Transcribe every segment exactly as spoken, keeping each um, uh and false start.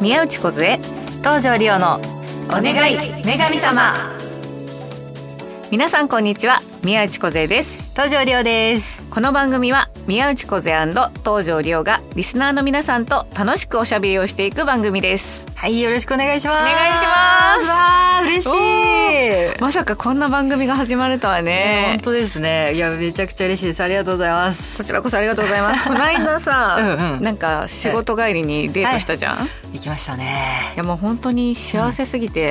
宮内梢、東條理央のお願い女神様。皆さんこんにちは、宮内梢です。 東條理央です。 この番組は宮内梢&東條理央がリスナーの皆さんと楽しくおしゃべりをしていく番組です。 はい、よろしくお願いします。 お願いします。 わー、嬉しい。 まさかこんな番組が始まるとはね。 本当ですね。いや、めちゃくちゃ嬉しいです。ありがとうございます。 こちらこそありがとうございますこの間さうん、うん、 なんか仕事帰りにデートしたじゃん、はい、 行きましたね。 いやもう本当に幸せすぎて、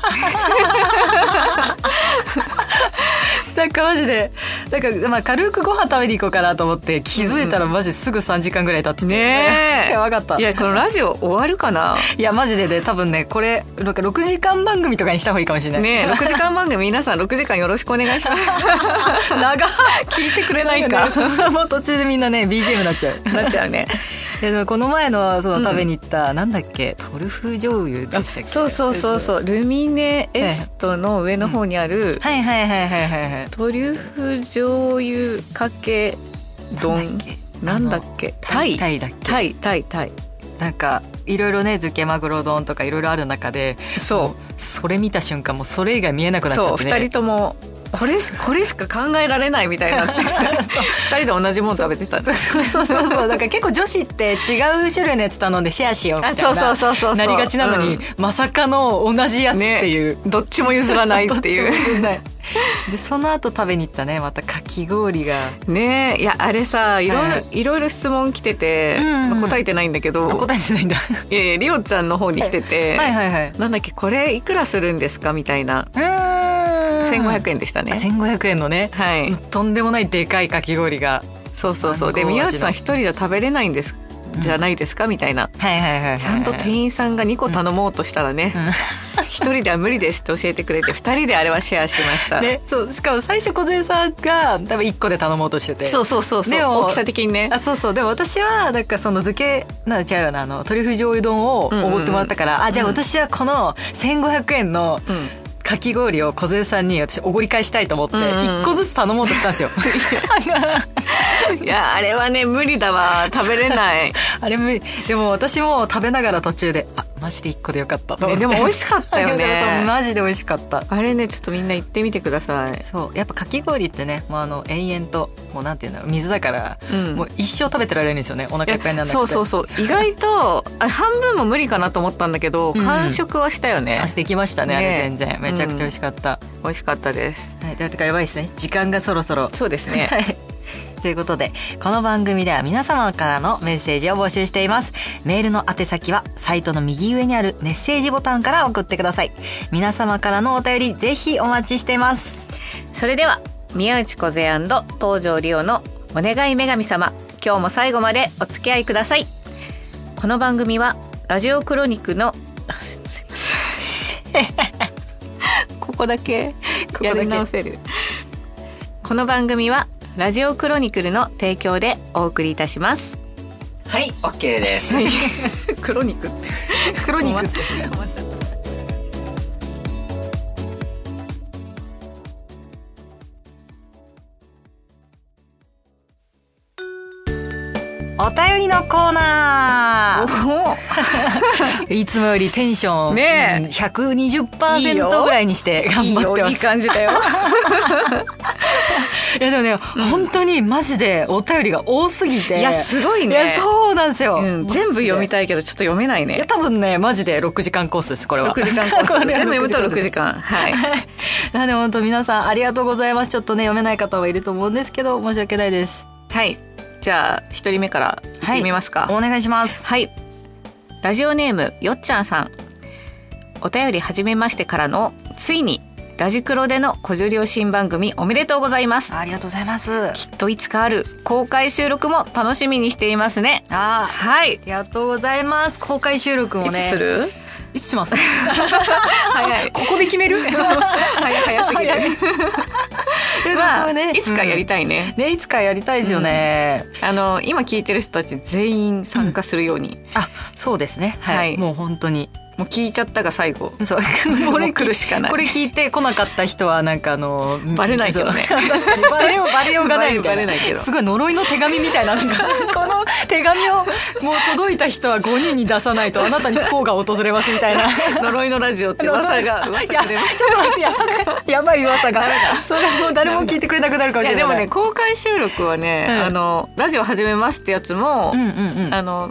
うん、なんかマジでなんか、まあ、軽くご飯食べに行こうかなと思って気づいたらマジですぐさんじかんぐらい経ってて、 ねえやばかった。 いやこのラジオ終わるかな。 いやマジでね、多分ねこれなんかろくじかん番組とかにした方がいいかもしれないね。ろくじかん番組皆さんろくじかんよろしくお願いします長聞いてくれないか、 ね、もう途中でみんなね ビージーエム になっちゃうなっちゃうねでもこの前のその食べに行った、うん、なんだっけトリュフ醤油でしたっけ。 そうそうそうそう、ルミネエストの上の方にある、 はいはいはいはいはい、 トリュフ醤油かけ丼なんだっけ、タイタイだっけ、 タイタイタイなんかいろいろね漬けマグロ丼とかいろいろある中で、 そうそれ見た瞬間もうそれ以外見えなくなっちゃってね。 そうふたりともこれこれしか考えられないみたいになってふたりで同じもの食べてたそうそうそうそう、だから結構女子って違う種類のやつ頼んでシェアしようみたいななりがちなのに、うん、まさかの同じやつっていう、 ね、どっちも譲らないっていうでその後食べに行ったね、またかき氷がね。いやあれさいろいろ、はい、いろいろ質問来てて、うんうん、まあ、答えてないんだけど。 答えてないんだいやいやリオちゃんの方に来てて、 はいはいはいはい、 なんだっけこれいくらするんですかみたいな。うーんせんごひゃくえんでしたね。 せんごひゃくえんのね、はい、とんでもないでかいかき氷が。そうそうそう、 で宮内さん一人じゃ食べれないんですじゃないですかみたいな、 はいはいはいはい、 ちゃんと店員さんがにこ頼もうとしたらね、一、うん、人では無理ですって教えてくれてふたりであれはシェアしました、ね、 そうしかも最初小杉さんが多分いっこで頼もうとしてて、 そうそうそうそう、大きさ的にね。 あそうそう、でも私はなんかその漬けなん違うよな、あのトリュフ醤油丼をおごってもらったから、うんうんうん、あじゃあ私はこのせんごひゃくえんの、うんかき氷を小杉さんに私おごり返したいと思っていっこずつ頼もうとしたんですよいやあれはね無理だわ、食べれないあれ無理。でも私も食べながら途中であマジでいっこでよかったと思って、 ね、でも美味しかったよねマジで美味しかった。 あれねちょっとみんな行ってみてください。 そうやっぱかき氷ってねもうあの延々ともうなんていうんだろう水だから、うん、もう一生食べてられるんですよね、お腹いっぱいにならなくて。 そうそうそう意外とあ半分も無理かなと思ったんだけど、うん、完食はしたよね。 あしてきましたね、あれ全然めちゃくちゃ美味しかった、 うん、美味しかったです。 はい、でてかやばいですね、時間がそろそろ。 そうですねはいということでこの番組では皆様からのメッセージを募集しています。メールの宛先はサイトの右上にあるメッセージボタンから送ってください。皆様からのお便りぜひお待ちしています。 それでは宮内梢&東條理央のお願い女神様、今日も最後までお付き合いください。この番組はラジオクロニクのあすいませんここだけやり直せる。この番組はラジオクロニクルの提供でお送りいたします。 はい OK です、 はい、クロニクってクロニクってお便りのコーナーいつもよりテンション、ね、ひゃくにじゅっパーセント ぐらいにして頑張ってます。いいよ、いい感じだよいやでもね、うん、本当にマジでお便りが多すぎて。 いやすごいね。 いやそうなんですよ、 うん、全部読みたいけどちょっと読めないね。 いや多分ねマジでろくじかんコースです、これは。 ろくじかんコース全部読むとろくじかんはいなので本当皆さんありがとうございます。ちょっとね読めない方はいると思うんですけど申し訳ないです。 はい、じゃあ一人目から行ってみますか、 はい、お願いします。 はい、ラジオネームよっちゃんさん、お便り始めましてからのついにラジクロでの小女新番組おめでとうございます。 ありがとうございます。 きっといつかある公開収録も楽しみにしていますね。 あはい、 ありがとうございます。公開収録もねいつするいつします早いここで決める早早すぎるまあ、ね、いつかやりたいね、 うん、ねいつかやりたいですよね、 うん、あの今聞いてる人たち全員参加するように、 うん、あそうですね、はい、はい、もう本当にもう聞いちゃったが最後。 そうこれ来るしかない。 これ聞いて来なかった人はなんかあのバレないけどね。 確かにバレようバレようがないみたいな。 バレないけど。 すごい呪いの手紙みたいな、なんかこの手紙をもう届いた人はごにんに出さないとあなたに不幸が訪れますみたいな。 呪いのラジオって噂が噂が出ます。 ちょっと待って、やばいやばい噂が。それもう誰も聞いてくれなくなるかもしれない。 いやでもね、公開収録はね、うん、あのラジオ始めますってやつも、うんうんうん、あの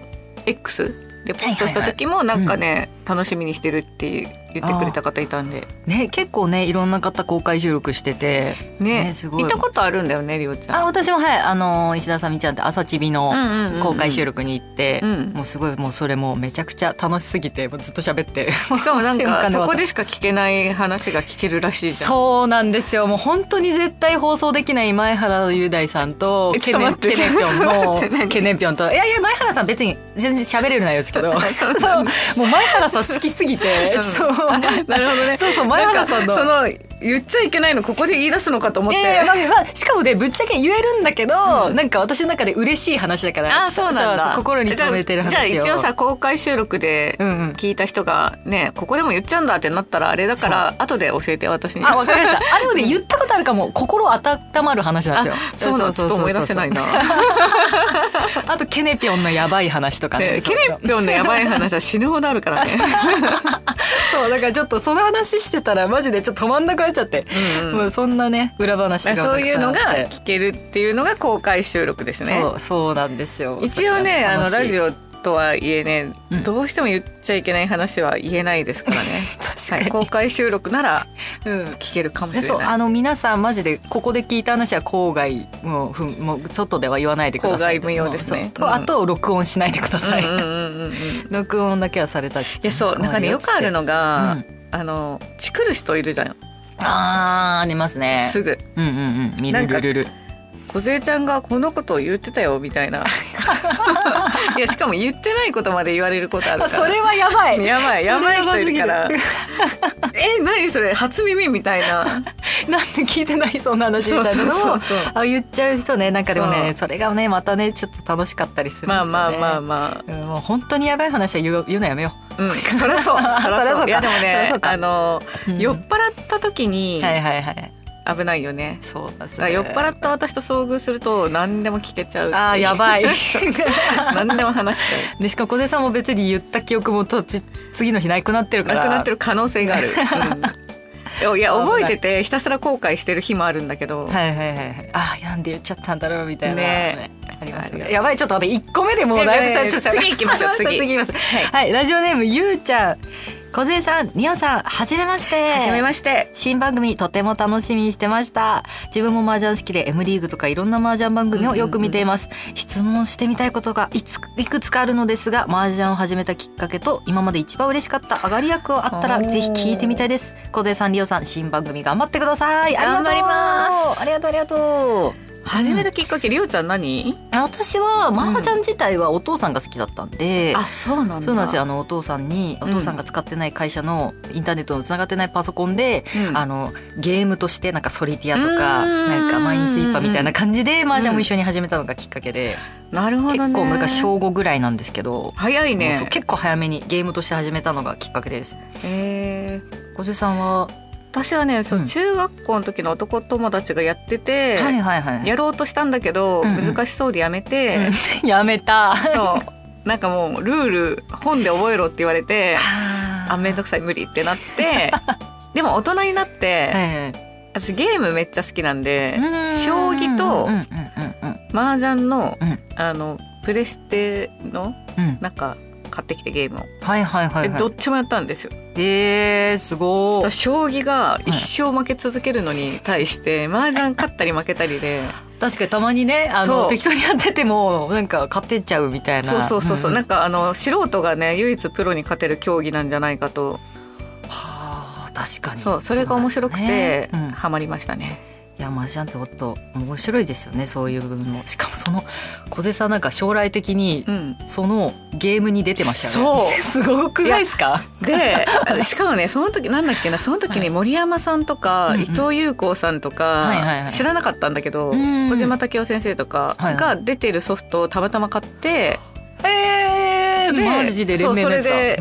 Xでポストした時もなんかね、はいはいはい、うん、楽しみにしてるって言ってくれた方いたんで、 ね、結構ねいろんな方公開収録してて、 ね、ね、すごい行ったことあるんだよね、りおちゃん。 あ、私も、はい、あの石田さみちゃんって朝チビの公開収録に行って、うんうんうんうん、もうすごい、もうそれもめちゃくちゃ楽しすぎてもうずっと喋って、 しかもなんかそこでしか聞けない話が聞けるらしいじゃん。 そうなんですよ。もう本当に絶対放送できない前原雄大さんとケネピョンのケネピョンと、いやいや前原さん別に全然喋れるないですけどそうもう前原さん好きすぎて、ちょっとなるほどね。 そうそう、前原さんのその言っちゃいけないのここで言い出すのかと思って。いやいや、 まあまあ、しかもねぶっちゃけ言えるんだけど、うん、なんか私の中で嬉しい話だから。 あ、そうなんだ。 心に留めてる話を。 じゃあ一応さ、公開収録で聞いた人がね、ここでも言っちゃうんだってなったらあれだから後で教えて、私に。 あ、わかりました。あれもね言ったことあるかも。心温まる話なんですよ。そうなん、ちょっと思い出せないな。 あとケネピョンのやばい話とかね。 ケネピョンのやばい話は死ぬほどあるからね。 そうだからちょっとその話してたらマジでちょっと止まんなくなっちゃって、うんうん、もうそんなね裏話がそういうのが聞けるっていうのが公開収録ですね。 そうそうなんですよ。 一応ね、あのラジオとはいえね、うん、どうしても言っちゃいけない話は言えないですからね。 確かに、 はい、公開収録なら、うん、聞けるかもしれない。 そう、あの皆さんマジでここで聞いた話は郊外もうふもう外では言わないでください。 郊外無用ですね。 と、うん、あと録音しないでください。録音だけはされたらちょっと。 いや、そうなんかね、よくあるのが、うん、あのチクる人いるじゃん。 あー、ありますね。 すぐ。 うんうんうん。見るるるる。 小杖ちゃんがこのことを言ってたよみたいな。いや、しかも言ってないことまで言われることあるから。 それはやばい。 やばい、やばい人いるから。え、何それ初耳みたいな。なんで聞いてないそんな話みたいなのをそうそうそうそう、 あ、言っちゃう人ね。なんかでもね、それがねまたねちょっと楽しかったりするんですよね。 まあまあまあまあ、 うん、もう本当にやばい話は言う、言うのやめよう。 うん、そりゃそう。そりゃそう。いやでもね、あの、 うん、 酔っ払った時に、 はいはいはい、 危ないよね。 そうですね。 酔っ払った私と遭遇すると何でも聞けちゃう。 あー、やばい。 何でも話しちゃう。 でしかも小手さんも別に言った記憶も途中次の日なくなってるから。 なくなってる可能性がある。うん、いや覚えててひたすら後悔してる日もあるんだけど。 はいはいはい。あー、なんで言っちゃったんだろうみたいな。ね。ありますね。やばい、ちょっと待って、いっこめでもうだいぶ最初。 次行きましょう。次行きます。はい、ラジオネームゆうちゃん。小杖さん、におさん、はじめまして。 はじめまして。 新番組とても楽しみにしてました。自分も麻雀好きで M リーグとかいろんな麻雀番組をよく見ています。うんうんうん、質問してみたいことがいついくつかあるのですが、麻雀を始めたきっかけと今まで一番嬉しかった上がり役をあったらぜひ聞いてみたいです。小杖さん、りおさん、新番組頑張ってください。 頑張ります。 ありがとうありがとう。 始めたきっかけ、りおちゃん何？ 私は麻雀自体はお父さんが好きだったんで、 うん、あ、そうなんだ。 そうなんですよ。あのお父さんに、お父さんが使ってない会社のインターネットのつながってないパソコンで、うん、あのゲームとしてなんかソリティアとかなんかマインスイーパーみたいな感じで麻雀も一緒に始めたのがきっかけで、 うん、なるほどね。 結構なんか小ごぐらいなんですけど、 早いね。 そう結構早めにゲームとして始めたのがきっかけです。 へー。小杖さんは？ 私はね、そう、中学校の時の男友達がやってて、 はいはいはい、 やろうとしたんだけど、うんうん、難しそうでやめて、 うん、やめた。 そうなんかもうルール本で覚えろって言われて、あ、めんどくさい無理ってなってでも大人になって、はいはい、私ゲームめっちゃ好きなんで、将棋と麻雀の、うん、あのプレステの、うん、なんか買ってきてゲームを、 はいはいはいはい、 どっちもやったんですよ。 えー、すごい。 将棋が一生負け続けるのに対して、はい、麻雀勝ったり負けたりで、 確かにたまにね、あの適当にやっててもなんか勝ってっちゃうみたいな。 そうそうそうそう、うん、なんかあの素人がね唯一プロに勝てる競技なんじゃないかと。 はあ、確かに。 そう、それが面白くて、うん、ハマりましたね。 いや、麻雀ってほんと面白いですよね、そういう部分も。しかもその小手さんなんか将来的にそのゲームに出てましたよね、うん、そうすごくないですか。 でしかもね、その時なんだっけな、その時に森山さんとか、はい、伊藤優子さんとか、はいはいはい、知らなかったんだけど、小島武雄先生とかが出てるソフトをたまたま買って、 はいはい、えー、マジで連盟のやつか。 そう、それで、うん、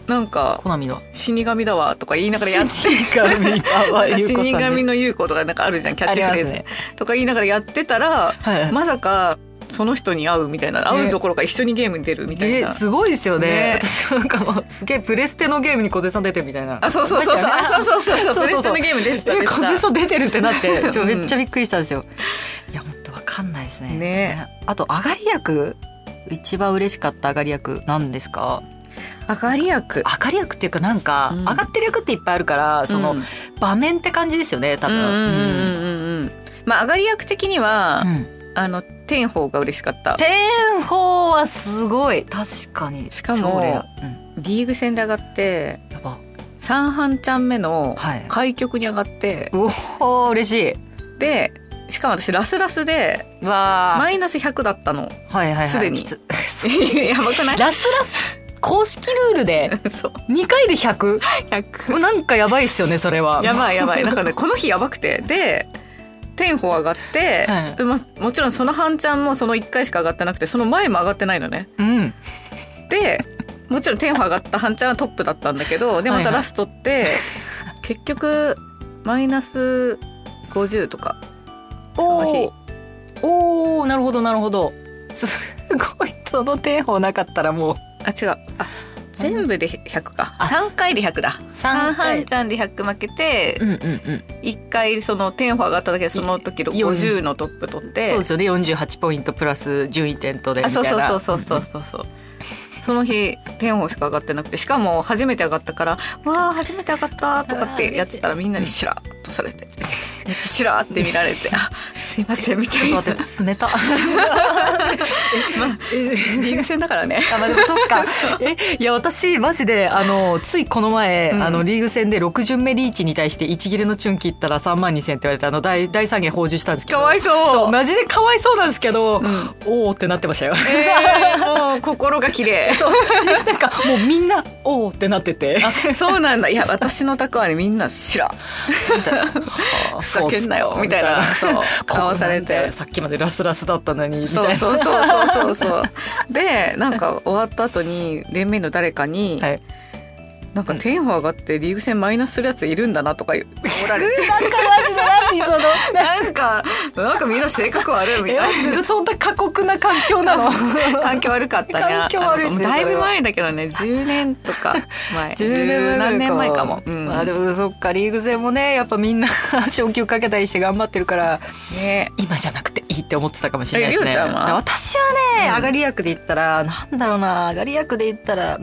なんかコナミの死神だわとか言いながらやって死神だわ死神の優子とかなんかあるじゃんキャッチフレーズ、ね、とか言いながらやってたら、はい、まさかその人に会うみたいな、会うどころか一緒にゲームに出るみたいな、 ね、すごいですよね。 ね私なんかもうすげえプレステのゲームに小手さん出てるみたいな。 あ、そうそうそうそうそうそうそうそうプレステのゲーム出てた出てた。 小手さん出てるってなってちょめっちゃびっくりしたんですよ。いや本当わかんないですね。 ね。 あと上がり役一番嬉しかった上がり役なんですか？ 上がり役上がり役っていうかなんか、うん、上がってる役っていっぱいあるからその、うん、場面って感じですよね多分。うんうんうんうん。 まあ上がり役的には、うん、あの天宝が嬉しかった。 天宝はすごい確かに。 しかも、うん、リーグ戦で上がってやばさん半チャン目の開局に上がって、 はい、おお嬉しい。でしかも私ラスラスでマイナスひゃくだったの。 はいはいはい。 すでにやばくない？ ラスラス公式ルールでにかいで ひゃく? ひゃくなんかやばいっすよねそれは。 やばいやばい。なんかねこの日やばくてで天宝上がって、はいま、もちろんその半ちゃんもそのいっかいしか上がってなくてその前も上がってないのね、 うん、 でもちろん天宝上がった半ちゃんはトップだったんだけどでまたラストって、はいはい、結局マイナスごじゅうとかその日。 おーなるほどなるほど。すごい。その天宝なかったらもうあ違うあ全部でひゃくか。さんかいでひゃくだ。さん半ちゃんでひゃく負けて、うんうんうん、いっかいその天宝上がっただけでその時ごじゅうのトップ取って。 そうですよね。よんじゅうはちポイントプラス順位点とでみたいな。 あそうそうそうそうそうそう、うんうん、その日天宝しか上がってなくてしかも初めて上がったからわー初めて上がったとかってやってたらみんなにシラッとされて、うん、めっちゃシラーって見られてあすいませんみたいな。 ちょっと待って冷たまあリーグ戦だからね。 あ、まあ、そっかえいや私マジであのついこの前、うん、あのリーグ戦でろく巡目リーチに対していち切れのチュン切ったらさんまんにせんって言われてあの大大三元報酬したんですけどかわいそう。 そうマジでかわいそうなんですけど、うん、おーってなってましたよ、 えー、もう心が綺麗。 そうなんかもうみんなおーってなっててあそうなんだ。いや私の宅はねみんなシラみたいなふざけんなよみたいなそう顔されてさっきまでラスラスだったのにみたいな。そうそうそうそうそうでなんか終わった後に連盟の誰かに、はい、なんか天宝上がってリーグ戦マイナスするやついるんだなとか言られてなんかマジで何そのなんかなんかみんな性格悪いみたいな。 そんな過酷な環境なの環境悪かったね。 環境悪いですね。 だいぶ前だけどねじゅうねんとか前じゅうねん何年前かも、うん、 あでもそっかリーグ戦もねやっぱみんな昇級かけたりして頑張ってるから、 ね、 今じゃなくていいって思ってたかもしれないですね。 りょうちゃんは私はね、うん、上がり役で言ったらなんだろうな上がり役で言ったらうー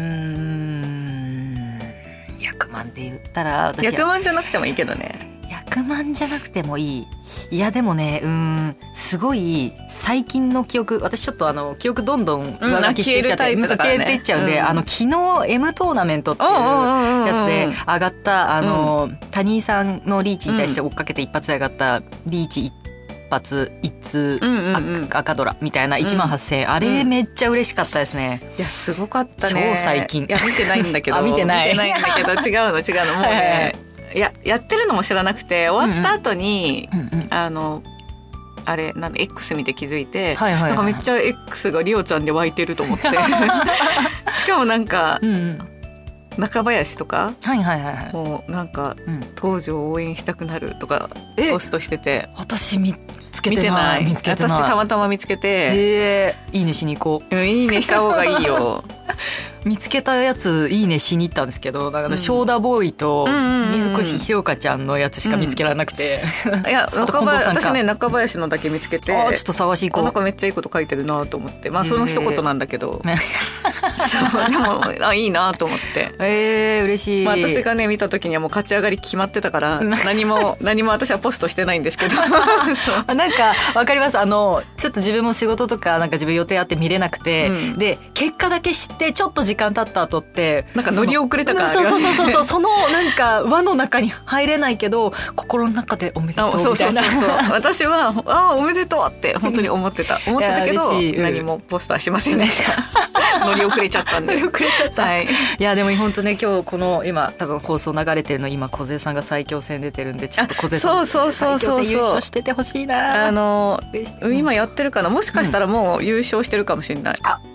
ん役満で言ったら私役満じゃなくてもいいけどね。 役満じゃなくてもいい。いやでもねうーんすごい最近の記憶私ちょっとあの記憶どんどん上書きしていっちゃって、うん、消えていっちゃうんで、うん、あの昨日 M トーナメントっていうやつで上がったあの、うん、谷井さんのリーチに対して追っかけて一発で上がったリーチ一発一通、うんうんうん、赤ドラみたいないちまんはっせんえん、うん、あれめっちゃ嬉しかったですね。 いやすごかったね。 超最近。 いや見てないんだけどあ見てない見てないんだけど違うの違うのもうねいややってるのも知らなくて終わった後に、うんうん、あのあれなんで X 見て気づいて、はいはいはい、なんかめっちゃ X がリオちゃんで湧いてると思ってしかもなんか、うんうん、中林とか、 はいはいはいはい、 もうなんか、うん、東條を応援したくなるとかポストしてて私見つけてない見つけてない私たまたま見つけて、 えー、いいねしに行こう。 いいねした方がいいよ見つけたやついいねしに行ったんですけどだからショーダボーイと水越ひろかちゃんのやつしか見つけられなくて、 うん、いや中林私ね中林のだけ見つけてあちょっと探し行こう。 なんかめっちゃいいこと書いてるなと思ってまあその一言なんだけど、えー、そうでもあいいなと思ってえー、嬉しい、 まあ、私がね見た時にはもう勝ち上がり決まってたから何も何も私はポストしてないんですけどそうなんかわかります。あのちょっと自分も仕事とかなんか自分予定あって見れなくて、うん、で結果だけ知ってちょっと時間経った後ってなんか乗り遅れたからそうそうそうそうそのなんか輪の中に入れないけど心の中でおめでとうみたいな。 そうそうそうそう私はあおめでとうって本当に思ってた思ってたけど、うん、何もポスターしませんでした乗り遅れちゃったんで乗り遅れちゃった、はい、いやでも本当ね今日この今多分放送流れてるの今小勢さんが最強戦出てるんでちょっと小勢さんそうそうそうそう最強戦優勝しててほしいな。 あの今やってるかなもしかしたらもう優勝してるかもしれない、うん、 あ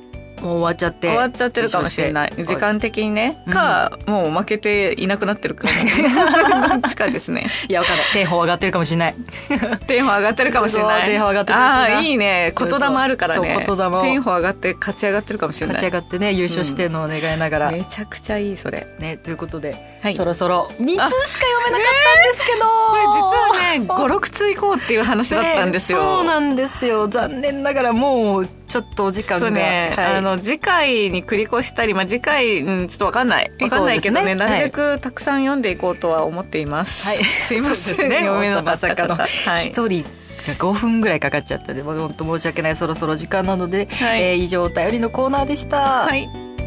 もう終わっちゃって終わっちゃってるかもしれない。時間的にね、か、うん、もう負けていなくなってるかどっちかですね。 いやわかんない。天保上がってるかもしれない。 天保上がってるかもしれない。 天保上がってるかもしれない。 ああいいね。言霊あるからね。 そう言霊。 天保上がって勝ち上がってるかもしれない。 勝ち上がってね優勝してるのを願いながら、 うん、めちゃくちゃいいそれ。 ねということで、 はい、 そろそろにつしか読めなかったんですけど、 これ実はねご、ろくついこうっていう話だったんですよ。 ね、そうなんですよ。残念ながらもうちょっとお時間が、 ねはい、あの次回に繰り越したり、まあ、次回、うん、ちょっと分かんない分かんないけど ね, ねなるべくたくさん読んでいこうとは思っています、はい、すいませんね読めなかった方一人ごふんぐらいかかっちゃったで本当申し訳ない。そろそろ時間なので、はいえー、以上お便りのコーナーでした。 はい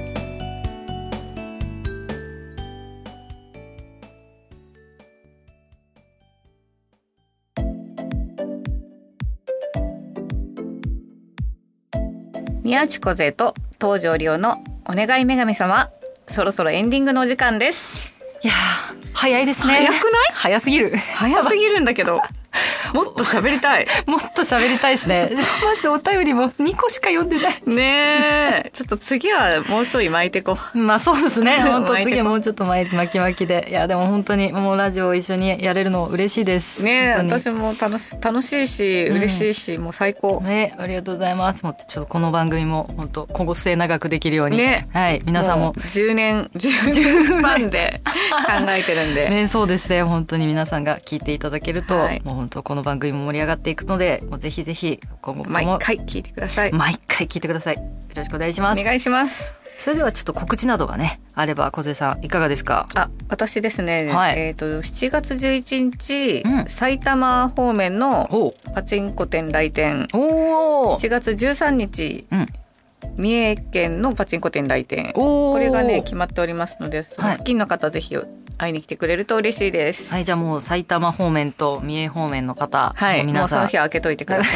宮内梢と東條理央のお願い女神様、そろそろエンディングのお時間です。 いや早いですね。 早くない？ 早すぎる早すぎるんだけどもっと喋りたいもっと喋りたいですね。まずお便りもにこしか読んでないねえちょっと次はもうちょい巻いてこう。まあそうですね本当次はもうちょっと巻き巻きで。いやでも本当にもうラジオ一緒にやれるの嬉しいですね。私も楽し楽しいし嬉しいし、うん、もう最高ね。ありがとうございます。もうちょっとこの番組も本当今後末長くできるようにね。はい皆さんもじゅうねんじゅうねんスパンで考えてるんでね。そうですね本当に皆さんが聞いていただけると、はい、もう本当この番組も盛り上がっていくのでもうぜひぜひ今後も毎回聞いてください。 毎回聞いてください。よろしくお願いします。 お願いします。 それではちょっと告知などがねあれば梢さんいかがですか？ あ私ですね、はい、えーとしちがつじゅういちにち、うん、埼玉方面のパチンコ店来店、おしちがつじゅうさんにち、うん三重県のパチンコ店来店これがね決まっておりますので、その付近の方ぜひ会いに来てくれると嬉しいです。 はい、じゃあもう埼玉方面と三重方面の方、 はい、皆さんもうその日開けといてくださ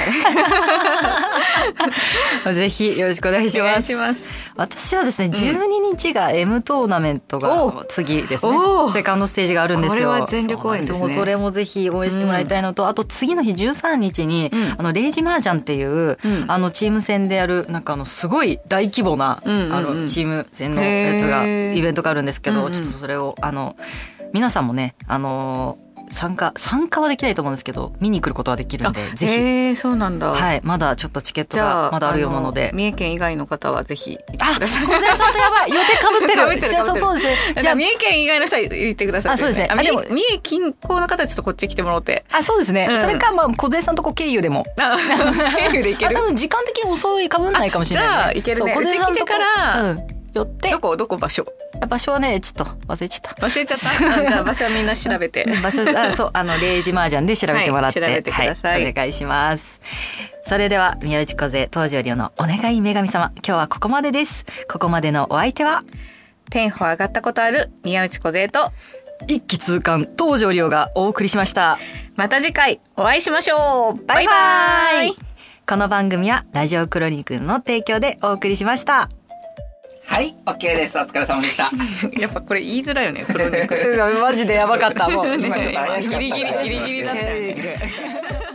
いぜひよろしくお願いします。お願いします。私はですね、うん、じゅうににちが M トーナメントが次ですね。セカンドステージがあるんですよ。 これは全力応援ですね。 そ, それもぜひ応援してもらいたいのと、うん、あと次の日じゅうさんにちに、うん、あのレイジマージャンっていう、うん、あのチーム戦でやるなんかあのすごい大規模な、うんうんうん、あのチーム戦のやつがイベントがあるんですけど、うんうん、ちょっとそれをあの皆さんもねあのー参加参加はできないと思うんですけど見に来ることはできるんでぜひ。 へーそうなんだ。 はい、まだちょっとチケットがまだあるようなので、 三重県以外の方はぜひ行ってください。 あ、小沢さんとやばい予定かぶってる。ってるじゃあそうですね。 じゃあ三重県以外の人は行ってください、ね。 あそうですね。あでも三重近郊の方はちょっとこっち来てもらって。 あそうですね。うん、それかまあ小沢さんとこ経由でも。 経由で行ける。 多分時間的に遅いかぶんないかもしれない、ね。 じゃあ行けるね。 小沢さんとから。 うん寄ってどこどこ場所場所はねちょっと忘れちゃった忘れちゃったじゃあ場所はみんな調べて場所あそうあのレイジマージャンで調べてもらって、 はい、調べてください、 はい、お願いします。それでは宮内梢東條理央のお願い女神様今日はここまでです。ここまでのお相手は天保上がったことある宮内梢と一気通貫東條理央がお送りしました。 また次回お会いしましょう。バイバイ。 この番組はラジオクロニクルの提供でお送りしました。 はい、OK です。お疲れ様でした。 やっぱこれ言いづらいよね。クロニクル。 マジでやばかった。もう今ちょっと怪しかった。 ギリギリギリギリだったよね。